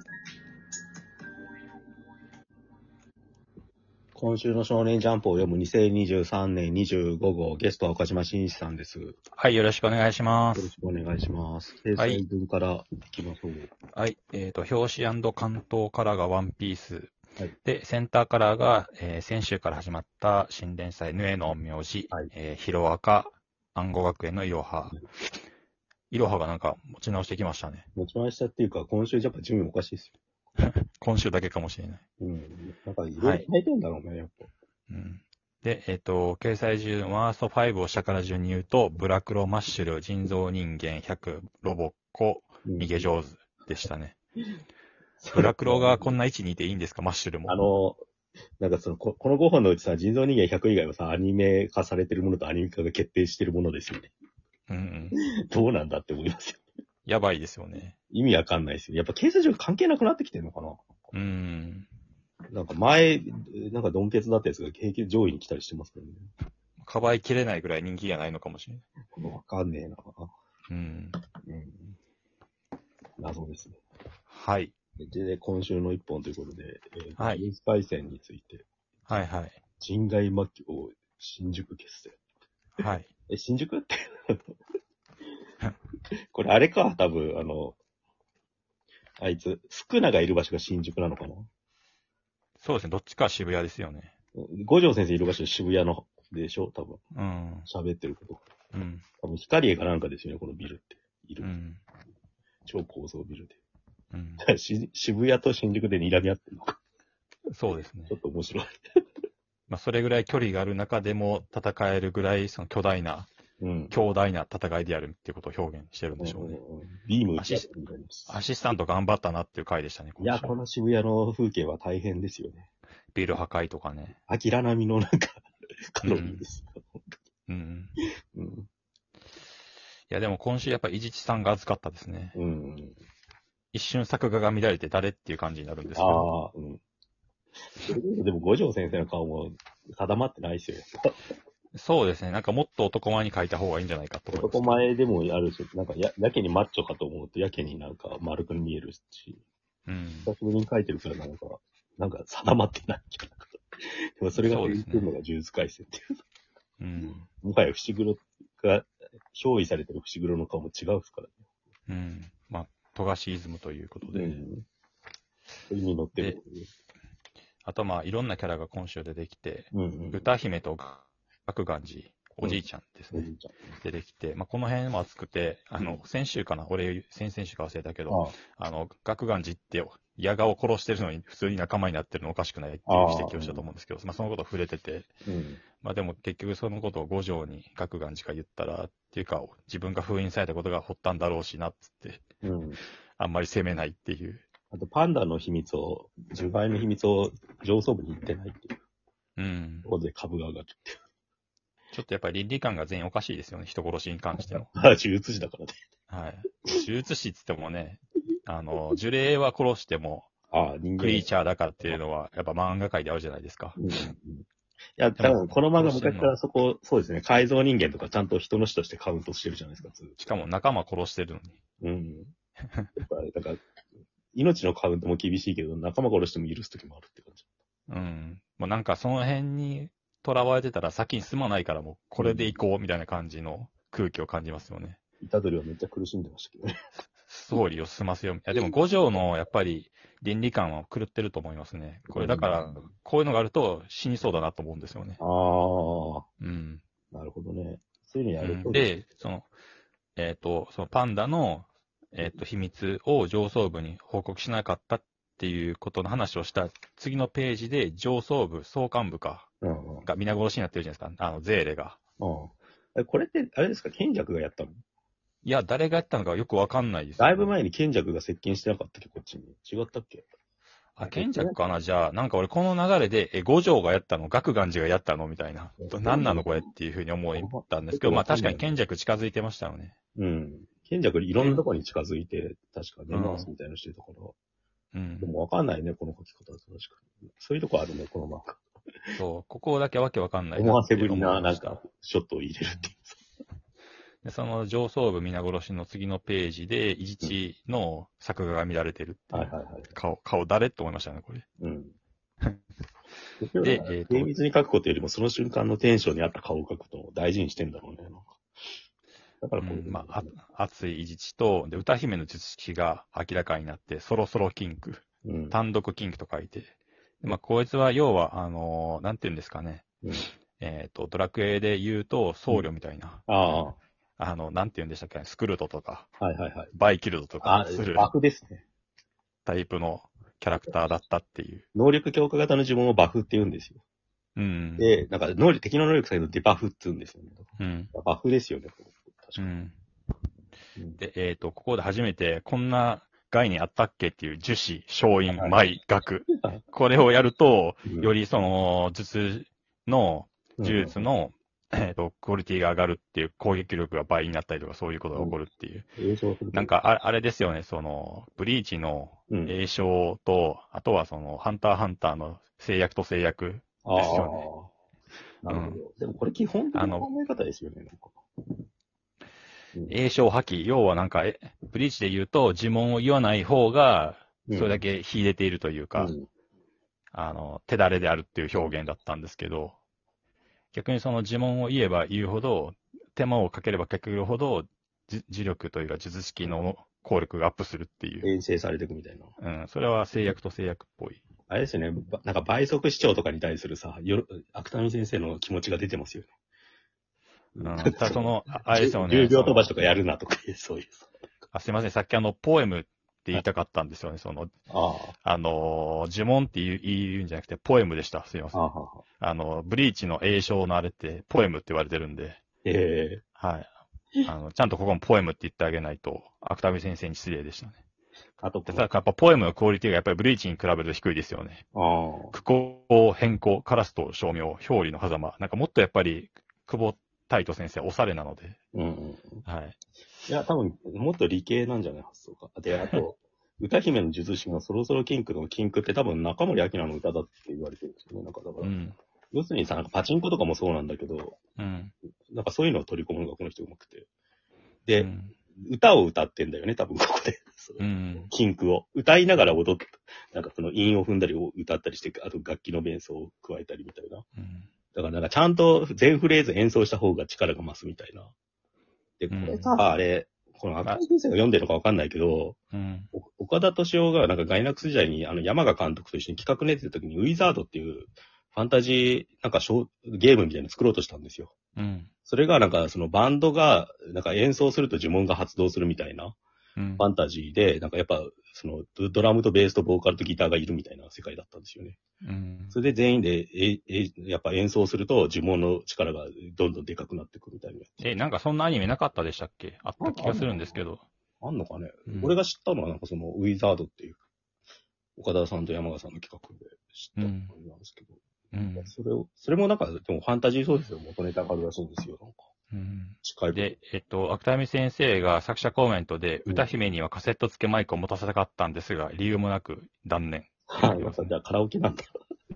今週の少年ジャンプを読む2023年25号、ゲストは岡島真一さんです。よはい、よろしくお願いしまろしす。 くお願いします。掲載文からいきましょう。 はい、表紙関東カラーがワンピース。 はい。 で、センターカラーが、先週から始まった新連載、ヌエの陰陽師、 はいヒロアカ、暗号学園のイロハ。イロハがなんか持ち直してきましたね。 持ち回したっていうか、今週やっぱ順位おかしいですよ。 今週だけかもしれない。 うん。なんかいろいろ変えてんだろうね、やっぱ。 うん。で、掲載順は、ソ5を下から順に言うと、ブラクロマッシュル、人造人間100、ロボッコ、逃げ上手でしたね。ブラクロがこんな位置にいていいんですか、マッシュルも。 なんかこの5本のうちさ、人造人間100以外はさ、アニメ化されてるものとアニメ化が決定してるものですよね。 うんうん。 どうなんだって思いますよ。 やばいですよね。 意味わかんないですよ。やっぱ掲載順関係なくなってきてるのかな。なんか前、なんかドンケツだったやつが平気で上位に来たりしてますからね。 かばいきれないぐらい人気がないのかもしれない。 わかんねえな。 うん。 謎ですね。 はい。 で、今週の一本ということで、 はいニュース回線について、 はいはい。 人外魔境新宿決戦。 はい。 新宿ってこれあれか、多分、あいつ、スクナがいる場所が新宿なのかな。 そうですね。どっちかは渋谷ですよね。 五条先生いる場所渋谷のでしょ多分。 うん。 喋ってること。 うん。 多分光栄かなんかですよね、このビルって。いる。 うん。 超高層ビルで。 うん。 渋谷と新宿で睨み合ってるのか。 そうですねちょ。っと面白い。 まあ、それぐらい距離がある中でも戦えるぐらい、その巨大な戦いであるっていうことを表現してるんでしょうね。 ビーム打ち合ってるみたいです。 アシスタント頑張ったなっていう回でしたね、 いや、この渋谷の風景は大変ですよね。 ビル破壊とかね。 アキラ並みのなんか、カロリーですよ。 うん。 うん。 いや、でも今週やっぱ伊地知さんが熱かったですね。 うん。 一瞬作画が乱れて誰っていう感じになるんですけど。 ああ、うん。でも五条先生の顔も定まってないですよ。 そうですね。なんかもっと男前に描いた方がいいんじゃないかと思います。 男前でもあるし、なんかやけにマッチョかと思うとやけになんか丸く見えるし、 うん。 久しぶりに描いてるからなんか定まってない。でもそれが言ってるのが呪術廻戦っていう。 うん。 もはや伏黒が、憑依されてる伏黒の顔も違うですからね。 うん。まあ、富樫イズムということで。 それに乗ってる。 あとまあ、いろんなキャラが今週出てきて、 うん。 歌姫と楽願寺、おじいちゃんですね。 おじいちゃん。 出てきて、まあ、この辺も熱くて、先週かな、俺、先々週か忘れたけど、楽願寺って矢賀を殺してるのに普通に仲間になってるのおかしくないっていう指摘をしたと思うんですけど、まあ、そのことを触れてて、まあでも結局そのことを五条に楽願寺が言ったら、っていうか、自分が封印されたことが発端だろうしなっつって、あんまり責めないっていう。 あと、パンダの秘密を、10倍の秘密を上層部に言ってないっていう。 うん。 ここで株が上がるっていう。 ちょっとやっぱり倫理観が全員おかしいですよね、人殺しに関しての。 呪術師だからね。 はい。呪術師って言ってもね、呪霊は殺しても、クリーチャーだからっていうのは、やっぱ漫画界であるじゃないですか。 いや、多分この漫画昔からそうですね、改造人間とかちゃんと人の死としてカウントしてるじゃないですか、 しかも仲間殺してるのに。だから、命のカウントも厳しいけど、仲間殺しても許すときもあるって感じ。 もうなんかその辺に囚われてたら先に進まないからもうこれで行こうみたいな感じの空気を感じますよね。 虎杖はめっちゃ苦しんでましたけどね。 ストーリーを進ませよう。いやでも五条のやっぱり倫理観は狂ってると思いますね。これだから、こういうのがあると死にそうだなと思うんですよね。なるほどね。そういうのやると。 で、そのパンダの、秘密を上層部に報告しなかったっていうことの話をした次のページで上層部、総監部が皆殺しになってるじゃないですか。ゼーレが。 これって、あれですか、賢弱がやったの？ いや、誰がやったのかよくわかんないです、 だいぶ前に賢弱が接近してなかったっけ、こっちに。違ったっけ？ 賢弱かなじゃあ、なんか俺この流れで、五条がやったの、楽願寺がやったのみたいな。何なのこれっていうふうに思ったんですけど、まあ確かに賢弱近づいてましたよね。 賢弱いろんなところに近づいて、確か出ますみたいなのしてたから。でもわかんないね、この書き方は確かに。そういうとこあるね、この漫画。 そう、ここだけわけわかんない思わせぶりな、なんか、ショットを入れるっていう。 で、その上層部皆殺しの次のページで、伊地知の作画が乱れてるっていう。 はいはいはい。 顔誰って思いましたね、これ。 うん。で、厳密に描くことよりも、その瞬間のテンションに合った顔を描くことを大事にしてんだろうね。だからこういう、 まあ、熱い伊地知と、で、歌姫の術式が明らかになって、そろそろキンク、単独キンクと書いて、まあ、こいつは要は、なんて言うんですかね。ドラクエで言うと、僧侶みたいな。なんて言うんでしたっけ、スクルトとか、 はいはいはい。 バイキルドとかする。 バフですね。 タイプのキャラクターだったっていう。 能力強化型の呪文をバフって言うんですよ。で、なんか敵の能力下げるとデバフって言うんですよね。バフですよね。確かに。で、ここで初めて、こんな概念あったっけっていう樹脂、勝因、舞、学。これをやると、よりその、術の、呪術の、クオリティが上がるっていう、攻撃力が倍になったりとか、そういうことが起こるっていう。なんか、あれですよね、その、ブリーチの栄唱と、あとはその、ハンターハンターの制約と制約ですよね。なるほど。でもこれ基本的な考え方ですよね、なんか。 栄唱破棄。要はなんか、ブリーチで言うと、呪文を言わない方が、それだけ秀でているというか、手だれであるっていう表現だったんですけど、逆にその呪文を言えば言うほど、手間をかければかけるほど、磁力というか術式の効力がアップするっていう。 遠征されていくみたいな。それは制約と制約っぽい。 あれですよね、なんか倍速視聴とかに対するさ、芥見先生の気持ちが出てますよね。ただその、あれですよね。 10秒飛ばしとかやるなとか、そういう。 すいません、さっきポエムって言いたかったんですよね、その、呪文って言うんじゃなくて、ポエムでした。すいません。ブリーチの栄唱のあれって、ポエムって言われてるんで。はい。ちゃんとここもポエムって言ってあげないと、芥見先生に失礼でしたね。ただ、やっぱポエムのクオリティがやっぱりブリーチに比べると低いですよね。苦行、変更、カラスと照明、表裏の狭間。なんかもっとやっぱり、久保太斗先生、おしゃれなので。はい。 いや、多分、もっと理系なんじゃない発想か。で、あと、歌姫の術師のそろそろキンクのキンクって多分中森明菜の歌だって言われてるんですよね。なんかだから、要するにさ、なんかパチンコとかもそうなんだけど、なんかそういうのを取り込むのがこの人うまくて。で、歌を歌ってんだよね、多分ここで。キンクを。歌いながら踊って、なんかその韻を踏んだりを歌ったりして、あと楽器のベースを加えたりみたいな。だからなんかちゃんと全フレーズ演奏した方が力が増すみたいな。で、これさ、あれ、この赤井先生が読んでるのかわかんないけど、岡田敏夫がなんかガイナックス時代に山賀監督と一緒に企画練ってた時にウィザードっていうファンタジーなんかゲームみたいなの作ろうとしたんですよ。それがなんかそのバンドがなんか演奏すると呪文が発動するみたいなファンタジーで、なんかやっぱそのドラムとベースとボーカルとギターがいるみたいな世界だったんですよね。それで全員でやっぱ演奏すると呪文の力がどんどんでかくなっていくみたいな。 なんかそんなアニメなかったでしたっけ？あった気がするんですけど。 あんのかね、俺が知ったのはなんかそのウィザードっていう岡田さんと山賀さんの企画で知った感じなんですけど。それもなんか、でもファンタジー小説を元ネタがあるらしいんですよ、なんか。近い。 で、芥見先生が作者コメントで、歌姫にはカセット付けマイクを持たせたかったんですが、理由もなく断念。 はい、じゃあカラオケなんだ。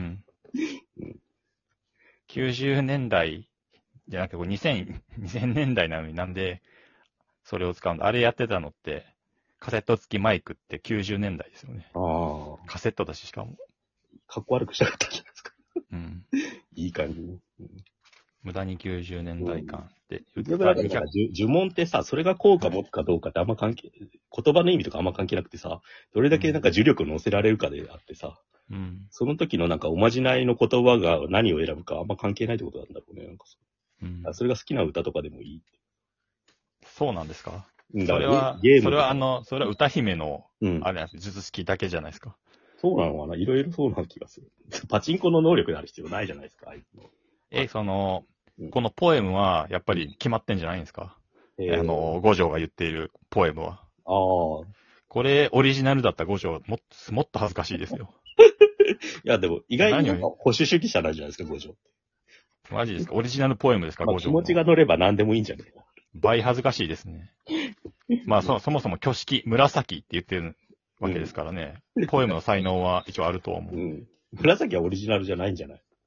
90年代じゃなくて、2000年代なのになんで、それを使うんだ。あれやってたのって、カセット付きマイクって90年代ですよね。カセットだし、しかも。 かっこ悪くしたかったんじゃないですか。いい感じに。 無駄に90年代感で。 呪文ってさ、それが効果持つかどうかってあんま関係、言葉の意味とかあんま関係なくてさ、どれだけなんか呪力乗せられるかであってさ、その時のなんかおまじないの言葉が何を選ぶかあんま関係ないってことなんだろうね。なんかそれが好きな歌とかでもいい。 そうなんですか？それは歌姫の、あれ、術式だけじゃないですか。 そうなのかな？いろいろそうな気がする。パチンコの能力である必要ないじゃないですか、あいつの。 このポエムは、やっぱり決まってんじゃないんですか？五条が言っているポエムは。これ、オリジナルだった五条、もっと恥ずかしいですよ。 いや、でも、意外に保守主義者なんじゃないですか、五条。 マジですか？オリジナルポエムですか、五条。 気持ちが乗れば何でもいいんじゃないか。 倍恥ずかしいですね。そもそも挙式、紫って言ってるわけですからね。ポエムの才能は一応あると思う。 紫はオリジナルじゃないんじゃない？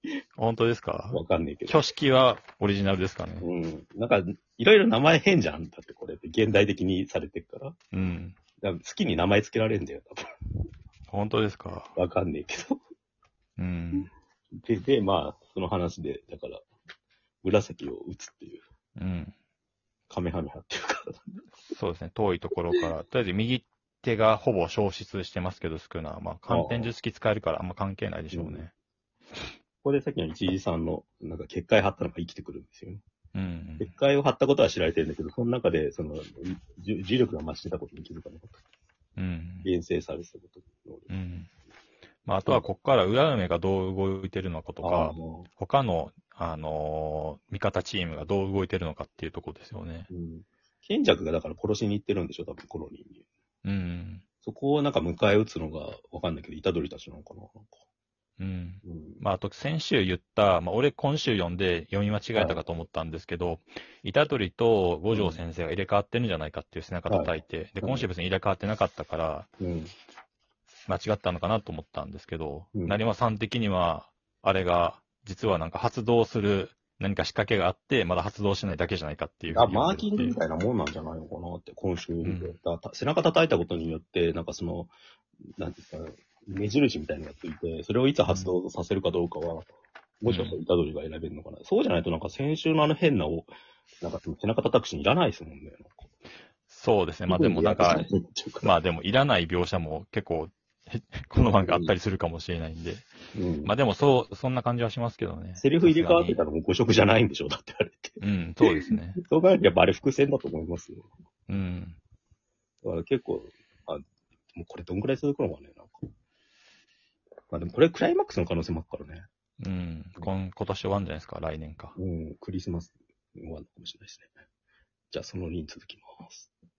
本当ですか？ わかんないけど。 挙式はオリジナルですかね。 うん。なんか、いろいろ名前変じゃん。だってこれって現代的にされてるから。 うん。 だから好きに名前つけられんだよ、多分。 本当ですか？ わかんないけど。 うん。 で、まあ、その話で、だから、紫を打つっていう、 うん。 カメハメハっていうか。 そうですね。遠いところから、とりあえず右手がほぼ消失してますけど、スクーナー。まあ、寒天術式使えるからあんま関係ないでしょうね。 ここでさっきの一時さんの、なんか結界張ったのが生きてくるんですよね。 うん。 結界を張ったことは知られてるんだけど、その中で、重力が増してたことに気づかなかった。 うん。 厳正されてたことに。 うん。まあ、あとはここから裏梅がどう動いてるのかとか、他の、味方チームがどう動いてるのかっていうところですよね。 うん。賢弱がだから殺しに行ってるんでしょ、多分コロニーに。 うん。 そこをなんか迎え撃つのがわかんないけど、虎杖たちなのかな、なんか。 うん。 うん。 まあ、あと先週言った、まあ、俺今週読んで読み間違えたかと思ったんですけど、虎杖と五条先生が入れ替わってるんじゃないかっていう背中叩いて、で、今週別に入れ替わってなかったから、 うん。 間違ったのかなと思ったんですけど、 うん成馬さん的には、あれが、実はなんか発動する何か仕掛けがあって、まだ発動しないだけじゃないかっていうふうに言マーわれてるっていう。 キングみたいなもんなんじゃないのかなって、今週見て。 うん背中叩いたことによって、なんかその、なんていうか、目印みたいなのがついて、それをいつ発動させるかどうかは、もしかしたら虎杖が選べるのかな。そうじゃないとなんか先週のあの変ななんかその背中叩くシーンいらないですもんね。 そうですね。まあでもなんか、まあでもいらない描写も結構、この漫画あったりするかもしれないんで。 うん。 まあでもそんな感じはしますけどね。 セリフ入れ替わってたのも誤色じゃないんでしょだってあれって。 うん、そうですね。 そう考えるとやっぱあれ伏線だと思いますよ。 うん。 だから結構、もうこれどんくらい続くのかね、なんか。まあでもこれクライマックスの可能性もあるからね。 うん。今年終わるんじゃないですか、来年か。 うん、クリスマス終わるのかもしれないですね。じゃあその2に続きます。